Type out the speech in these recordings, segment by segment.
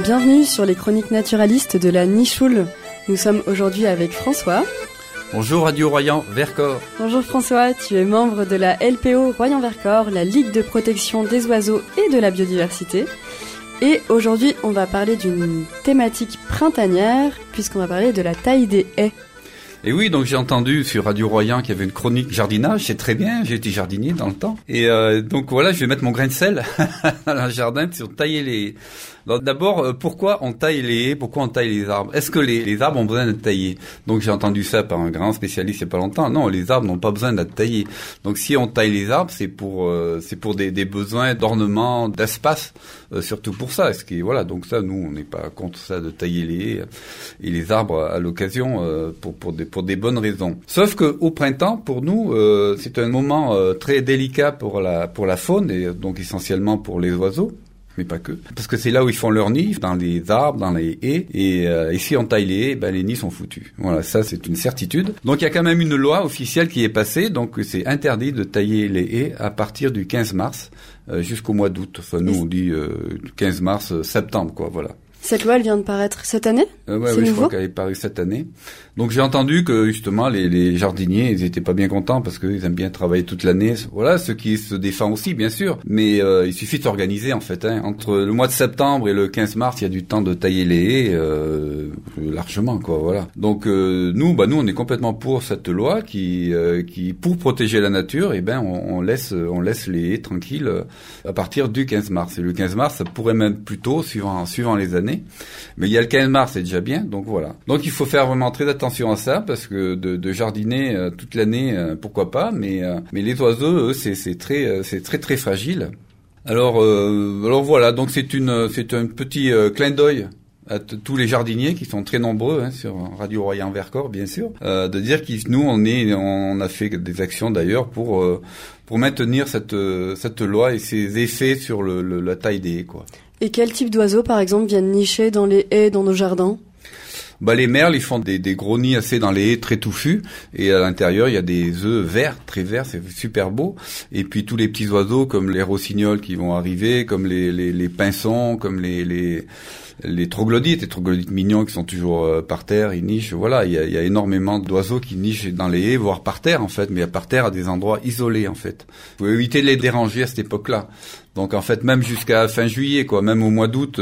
Bienvenue sur les chroniques naturalistes de la Nichoul. Nous sommes aujourd'hui avec François. Bonjour Radio Royan Vercors. Bonjour François, tu es membre de la LPO Royan Vercors, la Ligue de protection des oiseaux et de la biodiversité. Et aujourd'hui, on va parler d'une thématique printanière, puisqu'on va parler de la taille des haies. Et oui, donc j'ai entendu sur Radio Royan qu'il y avait une chronique jardinage, c'est très bien, j'ai été jardinier dans le temps. Et donc voilà, je vais mettre mon grain de sel dans le jardin sur tailler les... Alors, d'abord, pourquoi on taille les haies, pourquoi on taille les arbres? Est-ce que les arbres ont besoin d'être taillés? Donc j'ai entendu ça par un grand spécialiste il n'y a pas longtemps. Non, les arbres n'ont pas besoin d'être taillés. Donc si on taille les arbres, c'est pour des besoins d'ornement, d'espace, surtout pour ça. Voilà, donc ça, nous, on n'est pas contre ça de tailler les haies et les arbres à l'occasion pour des bonnes raisons. Sauf que au printemps, pour nous, c'est un moment très délicat pour la faune et donc essentiellement pour les oiseaux. Mais pas que. Parce que c'est là où ils font leur nid, dans les arbres, dans les haies. Et si on taille les haies, les nids sont foutus. Voilà, ça c'est une certitude. Donc il y a quand même une loi officielle qui est passée. Donc c'est interdit de tailler les haies à partir du 15 mars jusqu'au mois d'août. Enfin nous on dit 15 mars, septembre quoi, voilà. Cette loi, elle vient de paraître cette année? Oui, je crois qu'elle est parue cette année. Donc j'ai entendu que justement les jardiniers, ils étaient pas bien contents parce qu'ils aiment bien travailler toute l'année. Voilà, ce qui se défend aussi, bien sûr. Mais il suffit de s'organiser en fait. Entre le mois de septembre et le 15 mars, il y a du temps de tailler les haies largement, quoi. Voilà. Donc nous, on est complètement pour cette loi qui pour protéger la nature, on laisse les haies tranquilles à partir du 15 mars. Et le 15 mars, ça pourrait même plus tôt, suivant les années. Mais il y a le 15 mars, c'est déjà bien, donc voilà. Donc il faut faire vraiment très attention à ça, parce que de jardiner toute l'année, pourquoi pas, mais les oiseaux, eux, c'est très fragile. Alors voilà, donc c'est un petit clin d'œil à tous les jardiniers qui sont très nombreux sur Radio Royan Vercors, bien sûr, de dire que nous on a fait des actions d'ailleurs pour maintenir cette loi et ses effets sur la taille des haies, quoi. Et quel type d'oiseaux, par exemple, viennent nicher dans les haies, dans nos jardins? Les merles, ils font des gros nids assez dans les haies très touffus. Et à l'intérieur, il y a des œufs verts, très verts, c'est super beau. Et puis tous les petits oiseaux, comme les rossignols qui vont arriver, comme les pinsons, comme les troglodytes mignons qui sont toujours par terre, ils nichent. Voilà, il y a énormément d'oiseaux qui nichent dans les haies, voire par terre en fait, mais par terre à des endroits isolés en fait. Vous pouvez éviter de les déranger à cette époque-là. Donc en fait, même jusqu'à fin juillet, quoi, même au mois d'août,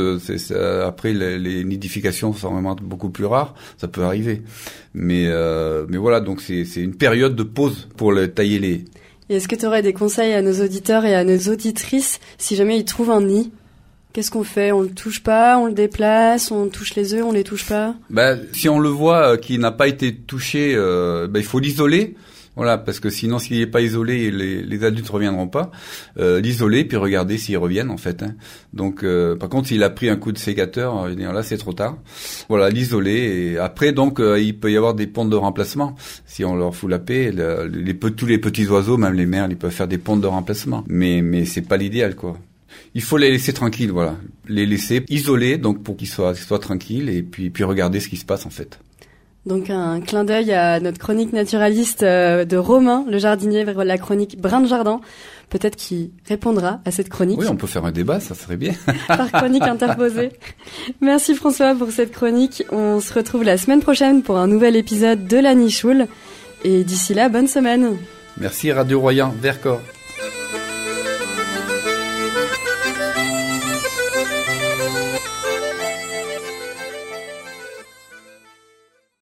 après les nidifications sont vraiment beaucoup plus rares, ça peut arriver. Mais voilà, donc c'est une période de pause pour tailler les haies. Et est-ce que tu aurais des conseils à nos auditeurs et à nos auditrices si jamais ils trouvent un nid? Qu'est-ce qu'on fait? On le touche pas, on le déplace, on touche les œufs, on les touche pas? Si on le voit qui n'a pas été touché, il faut l'isoler. Voilà, parce que sinon, s'il n'est pas isolé, les adultes reviendront pas. L'isoler, puis regarder s'ils reviennent, en fait. Donc, par contre, s'il a pris un coup de sécateur, là, c'est trop tard. Voilà, l'isoler. Et après, donc, il peut y avoir des pontes de remplacement. Si on leur fout la paix, tous les petits oiseaux, même les merles, ils peuvent faire des pontes de remplacement. Mais c'est pas l'idéal, quoi. Il faut les laisser tranquilles, voilà. Les laisser isolés, donc, pour qu'ils soient tranquilles, et puis regarder ce qui se passe, en fait. Donc un clin d'œil à notre chronique naturaliste de Romain, le jardinier, la chronique Brin de Jardin. Peut-être qu'il répondra à cette chronique. Oui, on peut faire un débat, ça serait bien. Par chronique interposée. Merci François pour cette chronique. On se retrouve la semaine prochaine pour un nouvel épisode de la Nichoul. Et d'ici là, bonne semaine. Merci Radio Royan Vercors.